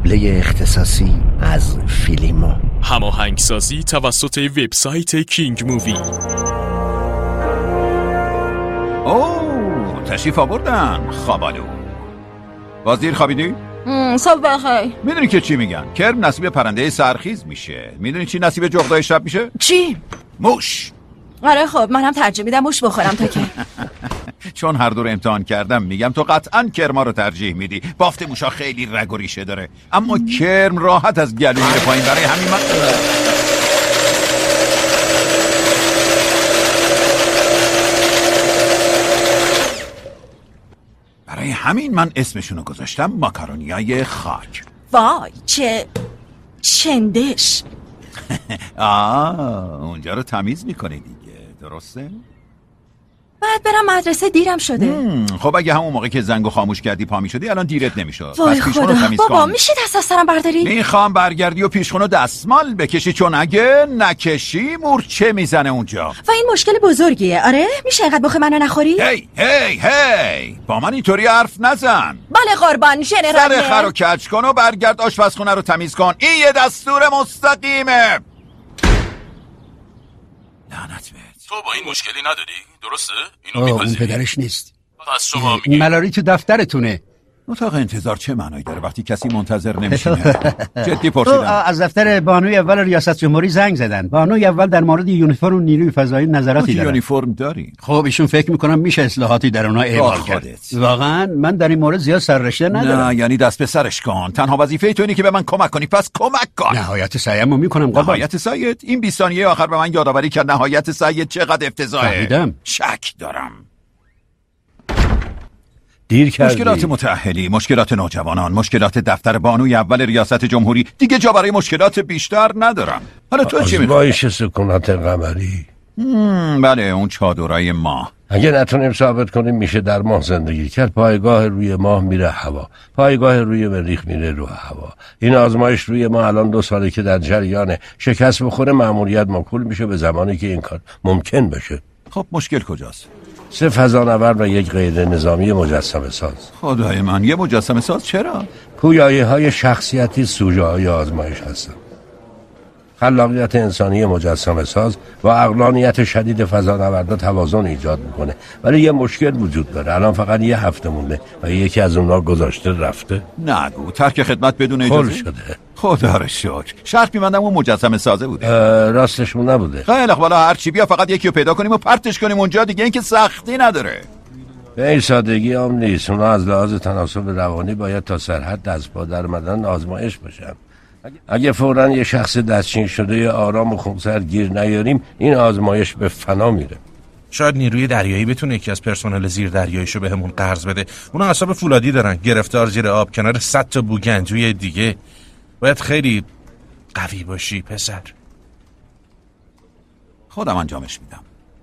تابلوی اختصاصی از فیلیمو. هماهنگسازی توسط وبسایت کینگ مووی. اوه تشریف آوردن خوابالو. وزیر خوابیدی؟ صبح بخیر. میدونی که چی میگن؟ کرم نصیب پرنده سرخیز میشه. میدونی چی نصیب جغدای شب میشه؟ چی؟ موش. آره خب منم ترجیح میدم موش بخورم تا که چون هر دو رو امتحان کردم میگم تو قطعا کرما رو ترجیح میدی. بافت موشا خیلی رگ و ریشه داره، اما کرم راحت از گلو میره پایین. برای همین من اسمشونو گذاشتم ماکارونیای خاک. وای چه چندش. اونجا رو تمیز میکنی دیگه، درسته؟ بعد برم مدرسه، دیرم شده. خب اگه همون موقع که زنگو خاموش کردی پا میشدی الان دیرت نمیشد. وای خدا بابا میشه دست از سرم برداری؟ میخوام برگردی و پیشخونو دستمال بکشی، چون اگه نکشی مورچه میزنه اونجا و این مشکل بزرگیه. آره میشه اینقدر بخوای منو نخوری؟ هی با من اینطوری حرف نزن. بله قربان ژنرال. سر خر رو کج کن و برگرد آشپزخونه رو تمیز کن. این یه دستور مستقیمه. لعنت بهت. تو با این مشکلی نداری؟ درسته؟ اینو میپذیری؟ اون پدرش نیست. پس شما میگی ملاری تو دفترتونه. اتاق انتظار چه معنایی داره وقتی کسی منتظر نمیشینه؟ جدی پرسیدم. از دفتر بانوی اول ریاست جمهوری زنگ زدن. بانوی اول در مورد یونیفرم و نیروی فضایی نظراتی دارن. یونیفرم داری؟ خب ایشون فکر میکنم میشه اصلاحاتی در اونها اعمال کرد. واقعا من در این مورد زیاد سررشته ندارم. نه یعنی دست به سرش کن. تنها وظیفه تو اینه که به من کمک کنی، پس کمک کن. نهایت سعیمو میکنم قربان. نهایت سعیت؟ این 20 ثانیه آخر به من یادآوری کرد نهایت سعیت چقدر افتضاحه. فهمیدم. شک دارم. دیر کردی. مشکلات متأهلی، مشکلات نوجوانان، مشکلات دفتر بانوی اول ریاست جمهوری، دیگه جا برای مشکلات بیشتر ندارم. حالا تو چی می‌خوای؟ آزمایش سکونت قمری. بله اون چادرای ماه. اگه نتونیم ثابت کنیم میشه در ماه زندگی کرد، پایگاه روی ماه میره هوا، پایگاه روی مریخ میره رو هوا. این آزمایش روی ما الان 2 ساله که در جریانه. شکست بخوره مأموریت موکول میشه به زمانی که این کار ممکن بشه. خب مشکل کجاست؟ 3 فضانورد و 1 غیر نظامی مجسمه ساز. خدای من، یه مجسمه ساز چرا؟ پویایی‌های های شخصیتی سوژه‌های آزمایش هستن. خلاقیت انسانی مجسمه ساز و عقلانیت شدید فضانوردا توازن ایجاد میکنه، ولی یه مشکل وجود داره. الان فقط 1 هفته مونده و یکی از اونها گذاشته رفته. نگو ترک خدمت بدون اجازه شده. خدا رو شکر. شرط می‌بندم اون مجسمه سازه بوده. راستشون نبوده. خیلی خب هر چی بیا فقط یکی رو پیدا کنیم و پرتش کنیم اونجا دیگه، این که سختی نداره. به این سادگی هم نیست. اونا از لحاظ تناسب روانی باید تا سرحد دست با درآمدن آزمایش بشن. اگه فوراً یه شخص دستچین شده آرام و خونسرد گیر نیاریم این آزمایش به فنا میره. شاید نیروی دریایی بتونه یکی از پرسنل زیر دریاییشو بهمون قرض بده. اونا اعصاب فولادی دارن، گرفتار زیر آب کنار 100 تا بوگنجوی دیگه. باید خیلی قوی باشی پسر. خودم انجامش میدم.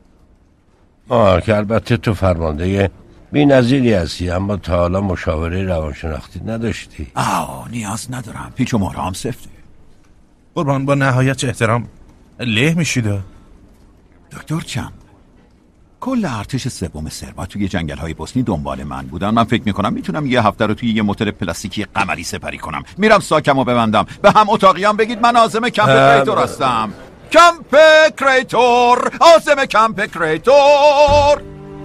که البته تو فرمانده بی‌نظیری هستی، اما تا حالا مشاوره روانشناختی نداشتی. نیاز ندارم، پیچ و مهره‌ام سفته. قربان با نهایت احترام له میشید. دکتر چم، کل ارتش 3 سربا توی جنگل‌های بوسنی دنبال من بودن. من فکر میکنم میتونم 1 هفته رو توی یه موتور پلاستیکی قمری سپری کنم. میرم ساکمو ببندم، به هم اتاقیان بگید من عازم کمپ کریتور هستم. کمپ کریتور، عازم کمپ کریتور.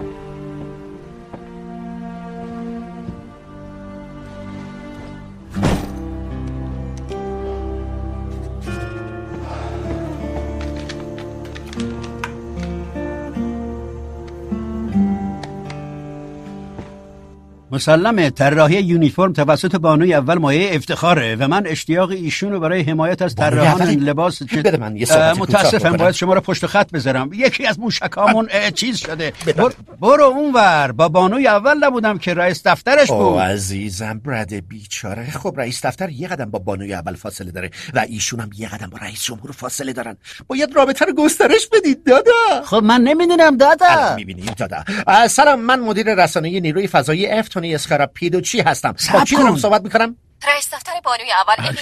مسلمه طراحی یونیفرم توسط بانوی اول مایه افتخاره و من اشتیاق ایشون رو برای حمایت از طراحان لباس متاسفم باید شما رو پشت خط بذارم. یکی از موشکامون چیز شده. برو اونور. با بانوی اول نبودم که رئیس دفترش بود. عزیزم برد بیچاره. خب رئیس دفتر 1 قدم با بانوی اول فاصله داره و ایشون هم 1 قدم با رئیس جمهور فاصله دارن. باید رابطه رو گسترش بدید دادا. خب من نمیدونم دادا. میبینید دادا. سلام، من مدیر رسانه‌ای نیروی فضایی افتونی اسکاراپیدوچی هستم. با کی دارم صحبت میکنم؟ رئیس دفتر بانوی اول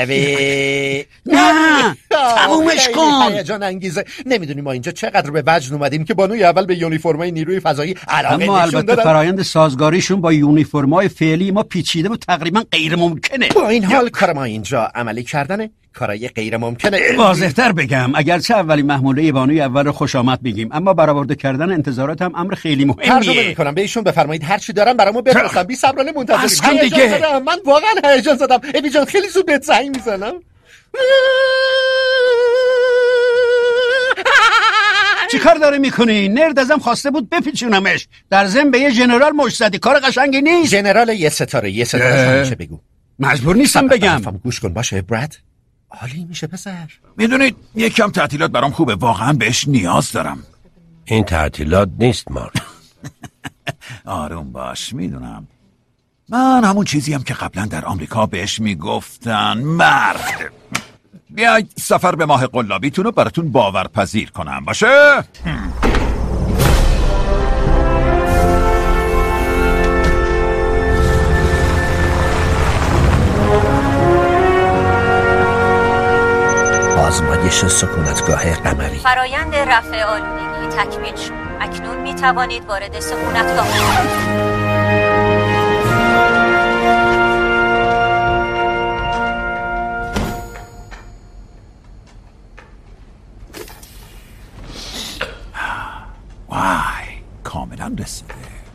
نه تمومش کن. هیجان انگیزه. نمیدونی ما اینجا چقدر به وجد اومدیم که بانوی اول به یونیفرمای نیروی فضایی علاقه نشون دادن. اما البته فرایند سازگاریشون با یونیفرمای فعلی ما پیچیده و تقریبا غیر ممکنه. با این حال کار ما اینجا عملی کردنه کارای غیر ممکنه. واضح‌تر بگم، اگرچه اولین محموله بانوی اول رو خوش آمد بگیم، اما برآورده کردن انتظارات هم امر خیلی مهمیه. ترجمه می‌کنم به ایشون بفرمایید هر چی دارم برامو بفرستن. بی صبرانه منتظریم. دیگه من واقعا هیجان زدم. ابی جان خیلی زود بهت زنگ میزنم. چی کار داره میکنی؟ نرد ازم خواسته بود بپیچونمش. در ضمن به یه ژنرال مشت زدی، کار قشنگی نیست. ژنرال یه ستاره همیشه بگو. مجبور نیستم بگم. گوش کن باشه براد. عالی میشه پسر. میدونید یکم تعطیلات برام خوبه، واقعا بهش نیاز دارم. این تعطیلات نیست مارک. آروم باش، میدونم. من همون چیزیم که قبلا در آمریکا بهش میگفتن مرد. بیاید سفر به ماه قلابیتون رو براتون باورپذیر کنم، باشه؟ آزمایش سکونتگاه قمری. فرایند رفع آلودگی تکمیل شد. اکنون می توانید وارد سکونتگاه شوید. وای کاملا رسیده.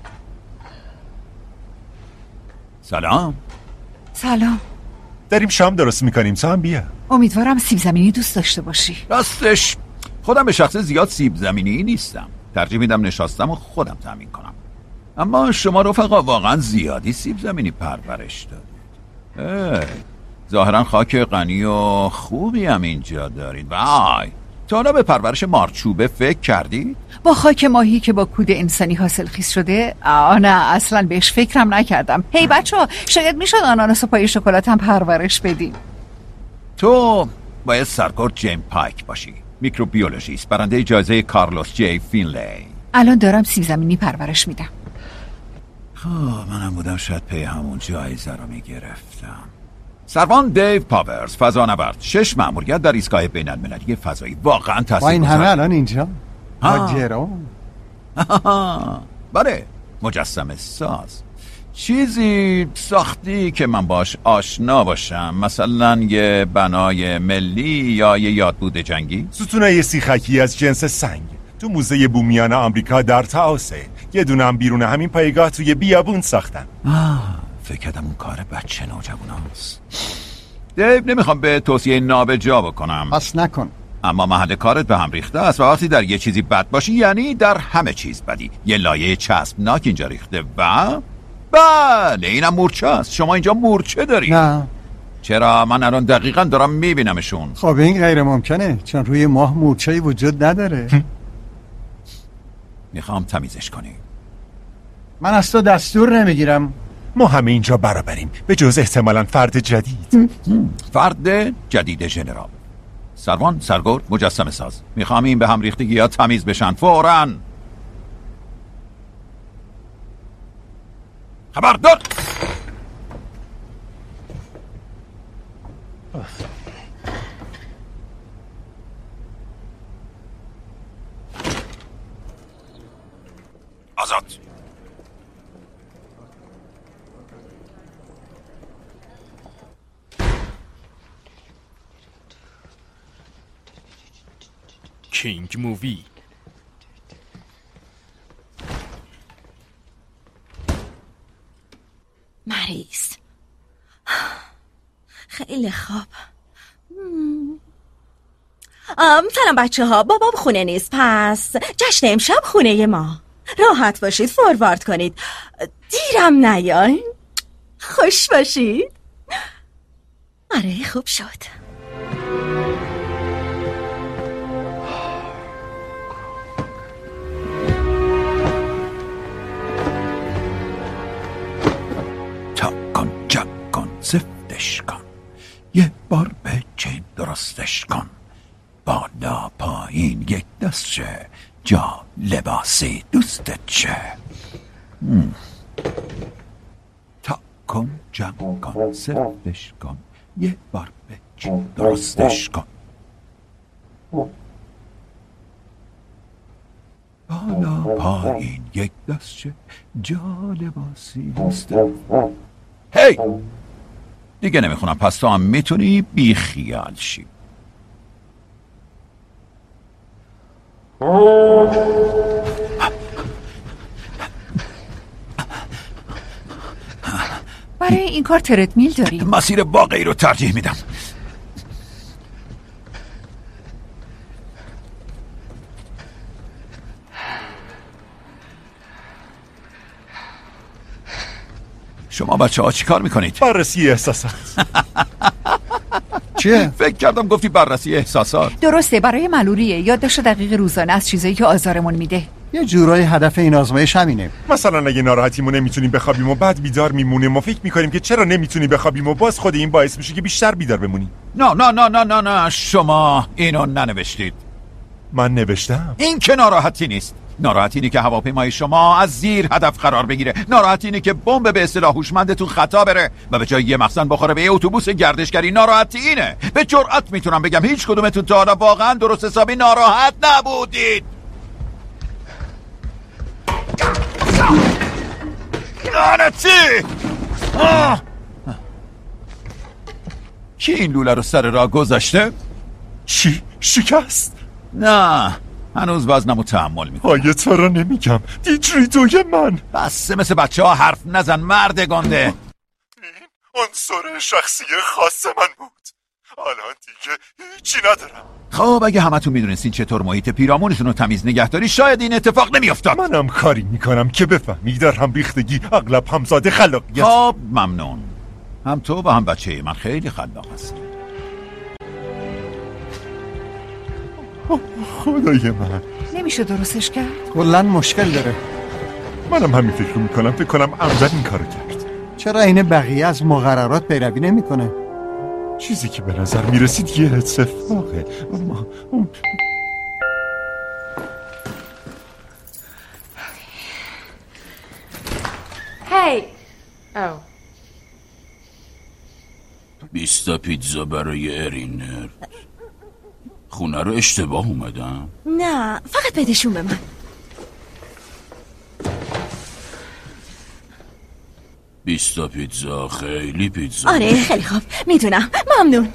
سلام. سلام. داریم شام درست میکنیم، تو هم بیا. امیدوارم سیب زمینی دوست داشته باشی. راستش خودم به شخص زیاد سیب زمینی نیستم، ترجیح میدم نشاستم و خودم تامین کنم. اما شما رفقا واقعا زیادی سیب زمینی پرورش دارید. ظاهرا خاک غنی و خوبی هم اینجا دارید. وای تا حالا به پرورش مارچوبه فکر کردید؟ با خاک ماهی که با کود انسانی حاصل خیز شده؟ نه اصلا بهش فکرم نکردم. هی بچه‌ها شاید میشد آناناس و پای شکلات هم پرورش بدیم. تو باید سرکارد جیم پایک باشی، میکروبیولوژیست، برنده جایزه کارلوس جی فینلی. الان دارم سیب زمینی پرورش میدم. خب منم بودم شاید پی همون جایزه رو میگرفتم. سروان دیو پاورز، فضانورد، 6 مأموریت در ایستگاه بین المللی فضایی. واقعا تاثیرگذار. با این همه الان اینجا هاجرون. بله مجسمه ساز. چیزی ساختی که من باش آشنا باشم، مثلا یه بنای ملی یا یه یادبود جنگی؟ ستونای سیخکی از جنس سنگ تو موزه بومیان آمریکا در تاوسه. یه دونه هم بیرون همین پایگاه توی بیابون ساختن. فکر کردم اون کار بچه نوجواناست. دیو نمیخوام به توصیه نابجا بکنم، پس نکن. اما محل کارت به هم ریخته است و وقتی در یه چیزی بد باشی یعنی در همه چیز بدی. یه لایه چسبناک اینجا ریخته و بله اینم مورچه است. شما اینجا مورچه داری؟ نه. چرا؟ من الان دقیقا دارم میبینمشون. خب این غیر ممکنه چون روی ماه مورچه‌ای وجود نداره. میخوام تمیزش کنی. من از تو دستور نمیگیرم. ما همه اینجا برابریم به جز احتمالاً فرد جدید. فرد جدید ژنرال. سروان سرگرد مجسمه ساز، میخوام این به هم ریختگی ها تمیز بشن فوراً. خبردار. آزاد. کینگ مووی. مریض. خیلی خوب. سلام بچه ها، بابام خونه نیست، پس جشن امشب خونه ما. راحت باشید، فوروارد کنید، دیرم نیاین. خوش باشید. آره خوب شد. زفتش کن، یه بار به چین درستش کن، بالا پایین یک دست شه، جا لباسی دوستت شه. تا کن جمع کن، صرفش کن، یه بار بچین درستش کن. بالا پایین یک دستچه جالباسی است. هی دیگه نمیخونم، پس تو هم میتونی بی خیال شی. برای این کار تردمیل داریم. مسیر واقعی رو ترجیح میدم. شما بچه ها چی کار میکنید؟ بررسی احساسات. چیه؟ فکر کردم گفتی بررسی احساسات. درسته، برای معلولیه، یادداشت دقیق روزانه از چیزایی که آزارمون میده. یه جورایی هدف این آزمایش همینه. مثلا اگه ناراحتیمو نمیتونیم بخوابیم و بعد بیدار میمونیم ما فکر میکنیم که چرا نمیتونیم بخوابیم و باز خود این باعث میشه که بیشتر بیدار بمونیم. نه شما اینو ننوشتید. من نوشتم. این که ناراحتی نیست. ناراحتی اینه که هواپیمای شما از زیر هدف قرار بگیره. ناراحتی اینه که بمب به اصطلاح هوشمندتون خطا بره و به جای یه مخزن بخوره به یه اتوبوس گردشگری. ناراحتی اینه. به جرئت میتونم بگم هیچ کدومتون تا حالا واقعا درست حسابی ناراحت نبودید. لعنتی! کی این لوله رو سر راه گذاشته؟ چی؟ شکست؟ نه هنوز وزنمو تحمل میکنم. آیه تو رو نمیگم دیجریدوی من. بس مثل بچه ها حرف نزن مرد گنده. این عنصر شخصی خاص من بود. الان دیگه هیچی ندارم. خب اگه همتون میدونستین چطور محیط پیرامونتون رو تمیز نگهداری شاید این اتفاق نمیافتاد. منم کاری میکنم که بفهمی در هم ریختگی اغلب همزاد خلاقیت. خب ممنون. هم تو و هم بچه من خیلی خلاق هستیم. خدای من نمیشه درستش کرد؟ کلن مشکل داره. منم همین فکر میکنم. فکر کنم عمدن این کارو کرد. چرا این بقیه از مقررات پیروی نمیکنه؟ چیزی که به نظر میرسید یه اتفاقه اما هی 20 پیتزا برای ارینر. خونه رو اشتباه اومدم؟ نه فقط بدشون به من. بیستا پیتزا خیلی پیتزا. آره خیلی خوب میدونم. ممنون.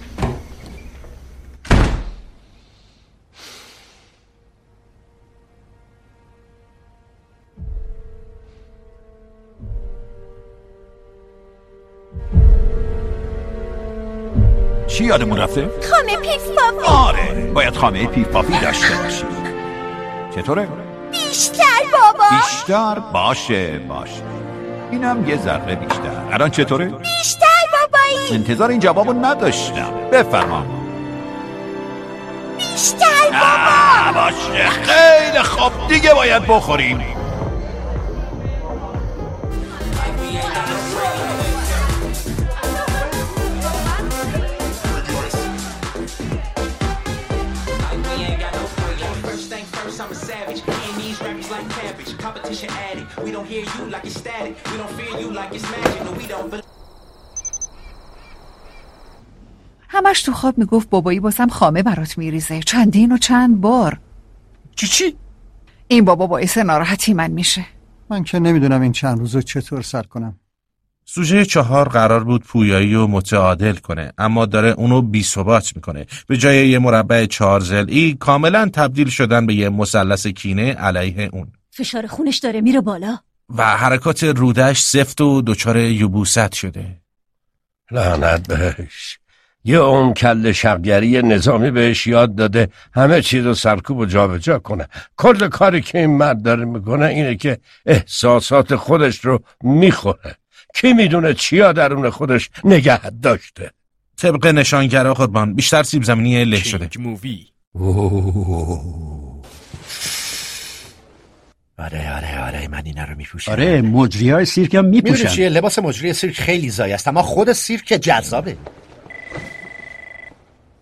چی یادمون رفته؟ خامه پیف پافی. آره باید خامه پیف پافی داشته باشی. چطوره؟ بیشتر بابا. بیشتر؟ باشه اینم یه ذره بیشتر. الان چطوره؟ بیشتر بابایی. انتظار این جوابو نداشتم. بفرما. بیشتر بابا. باشه خیلی خوب دیگه باید بخوریم. همش تو خواب میگفت بابایی بازم خامه برات میریزه چندین و چند بار. چی؟ این بابا باعث ناراحتی من میشه. من که نمیدونم این چند روزو چطور سر کنم. سوژه 4 قرار بود پویایی و متعادل کنه اما داره اونو بی‌ثبات میکنه. به جای یه مربع 4 ضلعی کاملا تبدیل شدن به یه مثلث کینه علیه اون. فشار خونش داره میره بالا و حرکات رودش سفت و دچار یبوست شده. لعنت بهش. یه عمر کله شقگری نظامی بهش یاد داده همه چیز رو سرکوب و جابجا کنه. کل کاری که این مرد داره میکنه اینه که احساسات خودش رو میخوره. کی میدونه چیا درون خودش نگه داشته. طبق نشانگرا قربان بیشتر سیب زمینی له شده. آره من اینا رو میپوشم. آره مجریای سیرک هم میپوشن. میدونی چیه لباس مجری سیرک خیلی زایی است اما خود سیرک جذابه.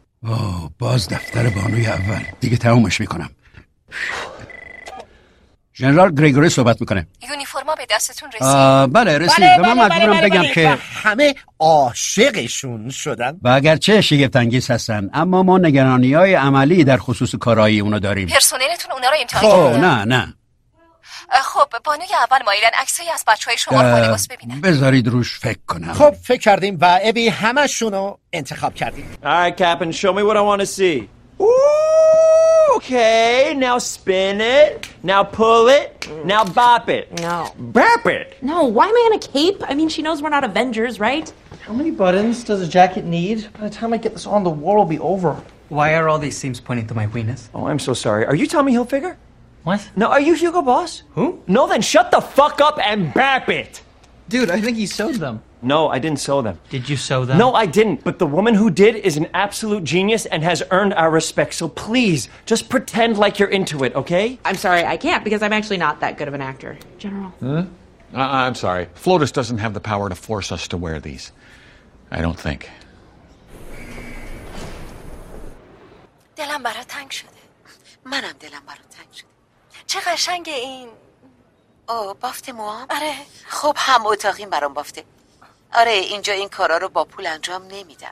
باز دفتر بانوی اول دیگه تمومش میکنم. ژنرال گریگوری صحبت میکنه. یونیفرما به دستتون رسید؟ بله رسید. و من مجبورم بگم که همه عاشقشون شدن. و اگرچه شگفت انگیز هستن اما ما نگرانی‌های عملی در خصوص کارایی اونا داریم. پرسنلتون اونا رو امتحان کرده؟ نه. خب بانوی اول مایلن عکسایی از بچهای شما رو با لباس ببینن. بذارید روش فکر کنم. خب فکر کردیم و ابی همشون رو انتخاب کردیم. All right, Captain, show me what I want to see. Ooh, okay, now spin it, now pull it, now bop it. No. Bop it. No, why am I in a cape? I mean, she knows we're not Avengers, right? How many buttons does a jacket need? By the time I get this on, the war will be over. Why are all these seams pointing to my weenus? Oh, I'm so sorry. Are you Tommy Hilfiger? What? No, are you Hugo Boss? Who? No, then shut the fuck up and bap it. Dude, I think he sewed them. No, I didn't sew them. Did you sew them? No, I didn't. But the woman who did is an absolute genius and has earned our respect. So please, just pretend like you're into it, okay? I'm sorry, I can't because I'm actually not that good of an actor. General. I'm sorry. Flotus doesn't have the power to force us to wear these. I don't think. دلم برات تنگ شده. منم دلم برات تنگ شده. چه قشنگه این. بافت موام؟ آره. خب هم اتاقیم برام بافته. آره اینجا این کارا رو با پول انجام نمیدن.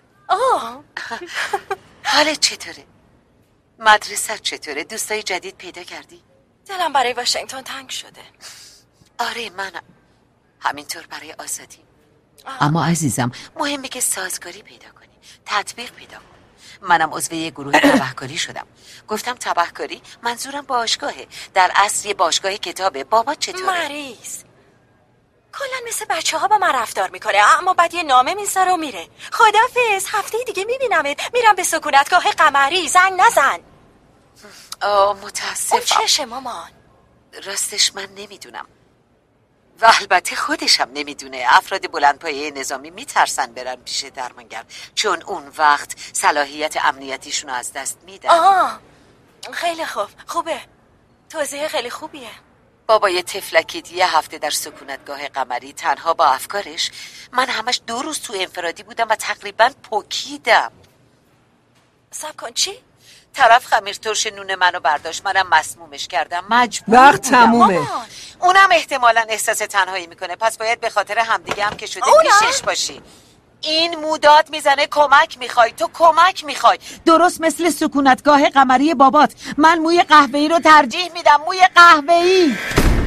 حالت چطوره؟ مدرسه چطوره؟ دوستای جدید پیدا کردی؟ دلم برای واشنگتن تنگ شده. آره منم. همینطور برای آزادی. اما عزیزم مهمه که سازگاری پیدا کنی، تطبیق پیدا کنی. منم عضو یه گروه تبهکاری شدم. گفتم تبهکاری منظورم باشگاهه. در اصل یه باشگاه کتابه. بابا چطوره؟ مریض کلا مثل بچه ها با من رفتار میکنه اما بعد یه نامه میذاره و میره. خدافظ، هفته دیگه میبینمت. میرم به سکونتگاه قمری. زنگ نزن. متاسفم. اون چشه مامان؟ راستش من نمیدونم و البته خودشم نمیدونه. افراد بلندپایه نظامی میترسن برن پیش درمانگر چون اون وقت صلاحیت امنیتیشون از دست میدن. خیلی خوبه. توضیح خیلی خوبیه. بابای تفلکید یه هفته در سکونتگاه قمری تنها با افکارش. من همش 2 روز تو انفرادی بودم و تقریبا پوکیدم. صبر کن چی؟ طرف خمیر ترش نون منو برداشت. منم مسمومش کردم. مجبور وقت تمومه. اونم احتمالاً احساس تنهایی میکنه پس باید به خاطر همدیگه هم که شده پیشش باشی. این موداد میزنه کمک میخوای. تو کمک میخوای درست مثل سکونتگاه قمری بابات. من موی قهوه‌ای رو ترجیح میدم. موی قهوه‌ای.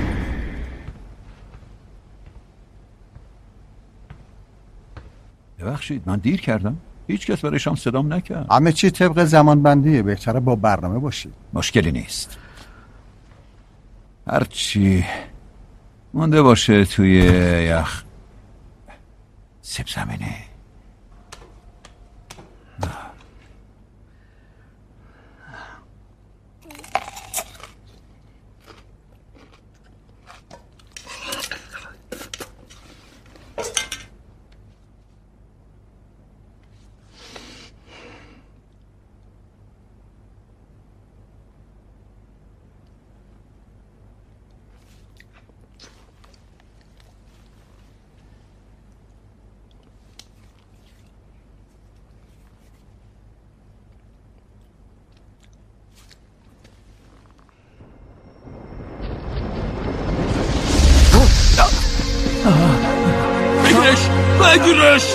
ببخشید من دیر کردم. هیچ کس برای شام صدام نکرد. همه چی طبق زمان بندیه. بهتره با برنامه باشید. مشکلی نیست. هرچی مونده باشه توی یخ سیب زمینی. بگیرش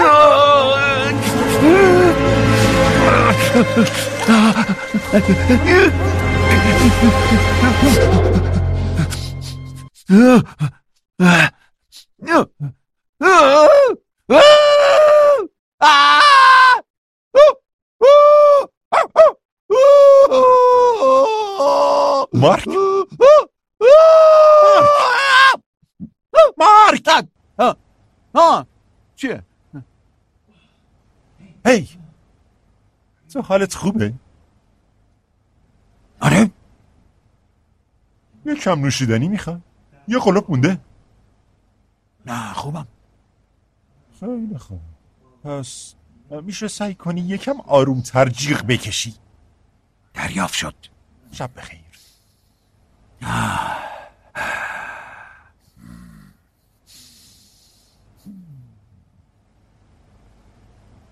مارک چیه؟ هی تو حالت خوبه؟ آره. یه کم نوشیدنی میخوای؟ یه قلوب مونده؟ نه خوبم. خیلی خوب. پس میشه سعی کنی یکم آرومتر جیغ بکشی. دریافت شد. شب بخیر.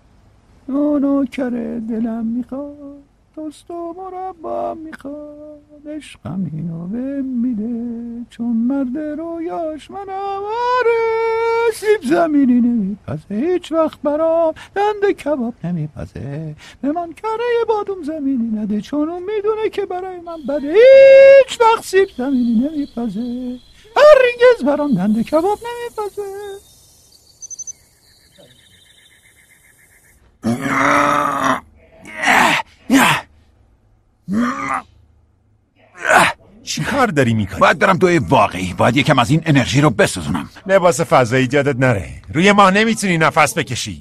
نوکر دلم میخواد، توست و مربا میخواد. عشقم اینو بهم میده چون مرد رویاش منم. آره سیب زمینی نمیپزه هیچ وقت برام، دنده کباب نمیپزه به من کره بادوم زمینی نده چون اون میدونه که برای من بده. هیچ وقت سیب زمینی نمیپزه هرگز برام دنده کباب نمیپزه. چی کار داری میکنی؟ باید برم دوی واقعی، باید یکم از این انرژی رو بسوزونم. لباس فضایی جادت نره، روی ماه نمیتونی نفس بکشی.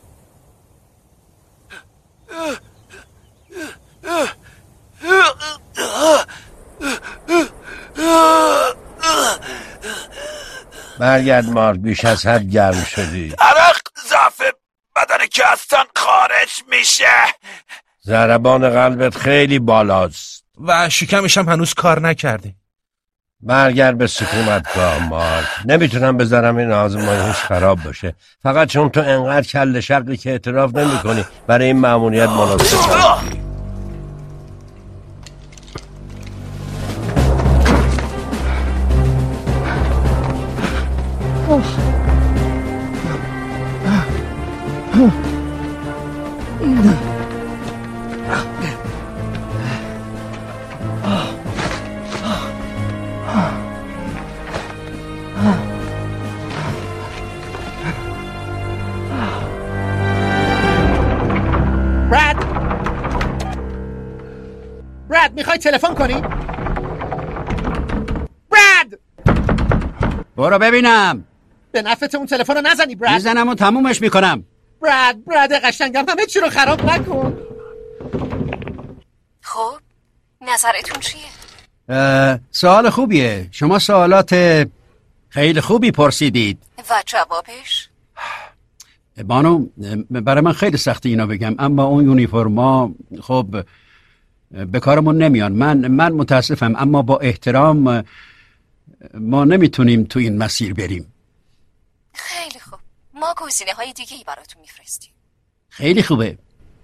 برگرد مارک، بیش از حد گرم شدی. عرق ضعف بدن که اصلا خارج میشه. ضربان قلبت خیلی بالاست و شکمش هم هنوز کار نکرده. برگرد به سکونتگاه مارک. نمیتونم بذارم این آزمایش خراب باشه، فقط چون تو انقدر کل شقی که اعتراف نمی کنی برای این مأموریت مناسب نیستی. براد میخوای تلفن کنی؟ براد برو ببینم. به نفعت اون تلفن رو نزنی براد. میزنم و تمومش میکنم. براد قشنگم همه چی رو خراب نکن. خب نظرتون چیه؟ سوال خوبیه. شما سوالات خیلی خوبی پرسیدید. و جوابش؟ بانو برای من خیلی سخته اینو بگم، اما اون یونیفرما خب به کارمون نمیان. من متاسفم، اما با احترام ما نمیتونیم تو این مسیر بریم. خیلی خوب، ما گزینه های دیگه ای براتون میفرستیم. خیلی خوبه.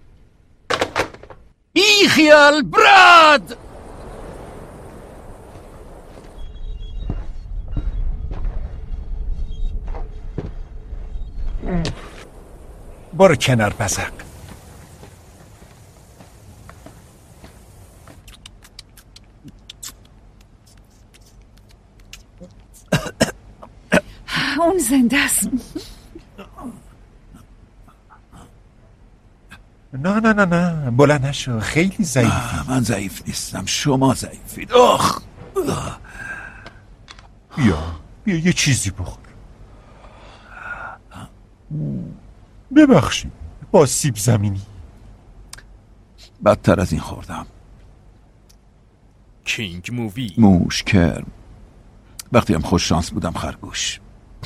بی خیال براد. برو کنار پسق. اون زنده است. نه بلند نشو، خیلی ضعیفی. من ضعیف نیستم، شما ضعیفید. بیا یه چیزی بخور. ببخشید با سیب زمینی. بدتر از این خوردم. کینگ مووی. موش کرم. وقتی هم خوش شانس بودم خرگوش.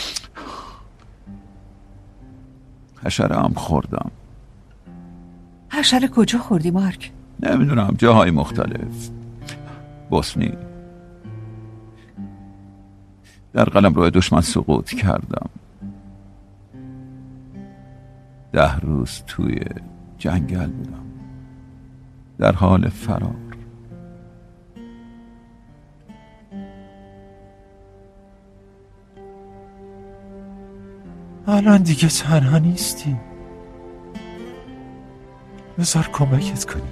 حشره هم خوردم. حشره کجا خوردی مارک؟ نمیدونم، جاهای مختلف. بوسنی. در قلمرو دشمن سقوط کردم. 10 روز توی جنگل بودم، در حال فرار. الان دیگه تنها نیستی، بذار کمکت کنی.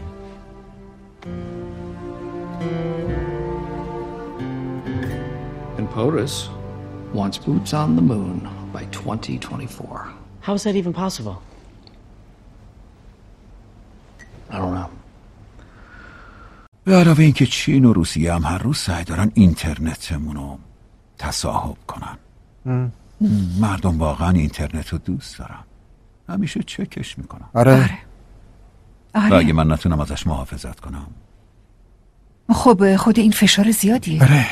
And POTUS wants boots on the moon by 2024. How is that even possible? I don't know. به علاوه این که چین و روسیه هم هر روز سعی دارن اینترنتمونو تصاحب کنن. مردم واقعا اینترنت رو دوست دارن، همیشه چکش میکنن. آره. و اگه من نتونم ازش محافظت کنم، خب خود این فشار زیادیه. آره.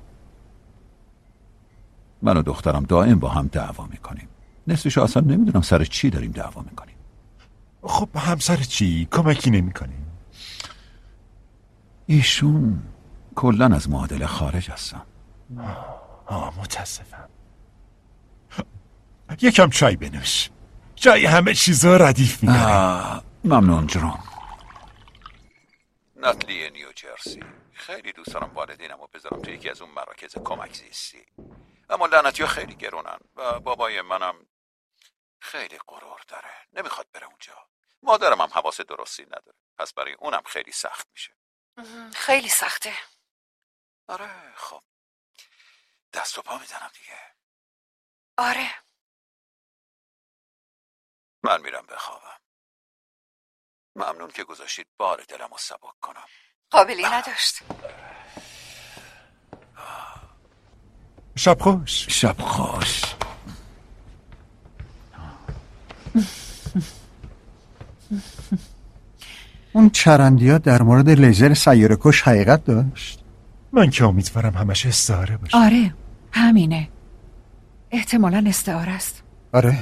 من و دخترم دائم با هم دعوا میکنیم. نصفش اصلا نمیدونم سر چی داریم دعوا میکنیم. خب همسر چی؟ کمکی نمیکنه؟ ایشون کلن از معادله خارج هستن. متاسفم. یکم چای بنوش، جای همه چیزا ردیف میکنه. ممنون جرام. ناتلی نیوجرسی. خیلی دوست دارم والدینم رو بذارم تو یکی از اون مراکز کمک زیستی، اما لعنتی ها خیلی گرونن و بابای منم خیلی غرور داره، نمیخواد بره اونجا. مادرم هم حواس درستی نداره، پس برای اونم خیلی سخت میشه. خیلی سخته. آره خب دست و پا میزنم دیگه. آره. من میرم بخوابم. ممنون که گذاشتید بار دلم رو سبک کنم. قابلی نداشت. شب خوش. شب خوش. اون چرندیا در مورد لیزر سیاره کش حقیقت داشت؟ من که امیدوارم همش استعاره باشه. آره همینه، احتمالاً استعاره است. آره.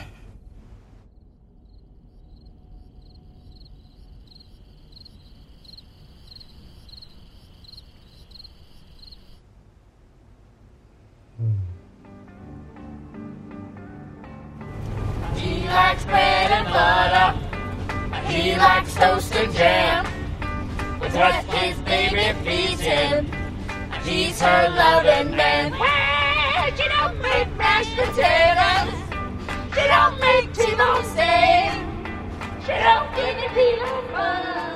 He likes bread and butter. He likes toast and jam. With what his baby feeds him, he's her loving man. Hey, she don't make mashed potatoes. She don't make T-bone steak. She don't give me peanut butter.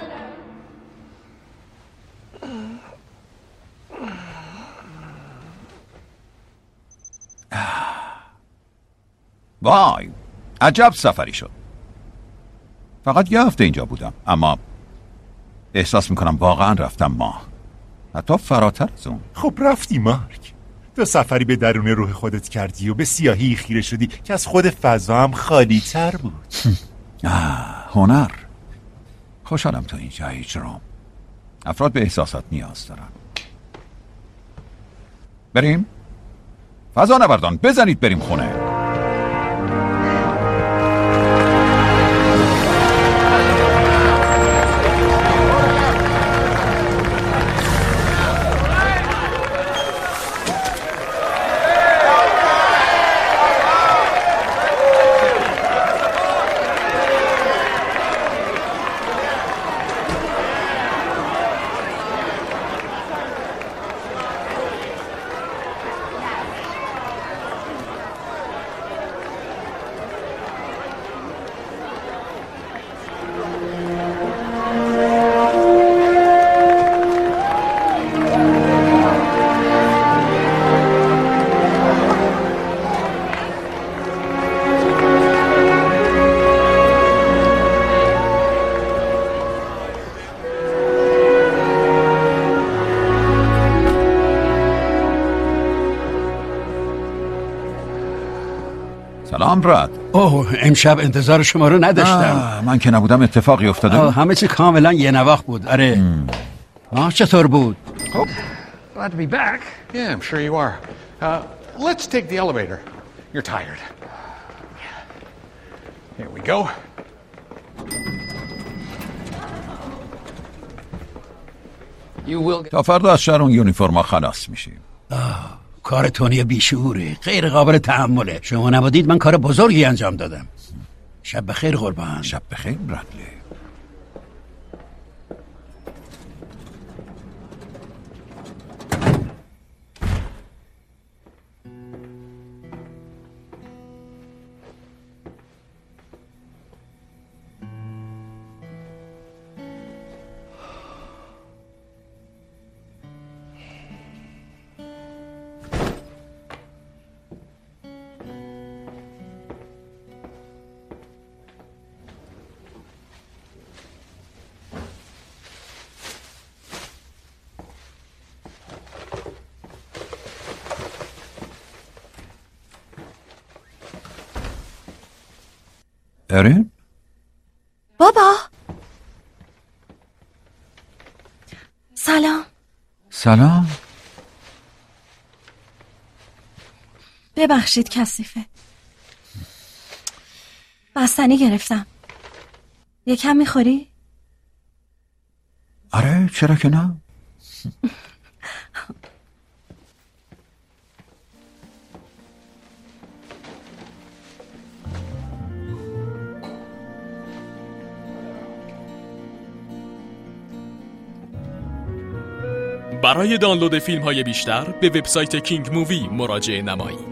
وای عجب سفری شد. فقط یه هفته اینجا بودم، اما احساس میکنم واقعا رفتم ماه، حتی فراتر از اون. خب رفتی مارک، تو سفری به درون روح خودت کردی و به سیاهی خیره شدی که از خود فضا هم خالی تر بود. هنر. خوشحالم تو اینجایی جروم. افراد به احساسات نیاز دارن. بریم؟ فضا نوردان بزنید بریم خونه. سلام رد. اوه امشب انتظار شما رو نداشتم. من که نبودم اتفاقی افتاده. همه چی کاملا یه نواخت بود. آره. چطور بود؟ Glad to be back. Yeah, I'm sure you are. Let's take the elevator. You're tired. Here we go. تا فردا از شهر اون یونیفرما خلاص میشیم. کار تونی بیشعوره، غیر قابل تحمله. شما نبودید من کار بزرگی انجام دادم. شب بخیر قربان. شب بخیر برادلی. ارین؟ بابا سلام. سلام. ببخشید کثیفه. بستنی گرفتم. یکم میخوری؟ آره چرا که نه. برای دانلود فیلم های بیشتر به وبسایت کینگ مووی مراجعه نمایید.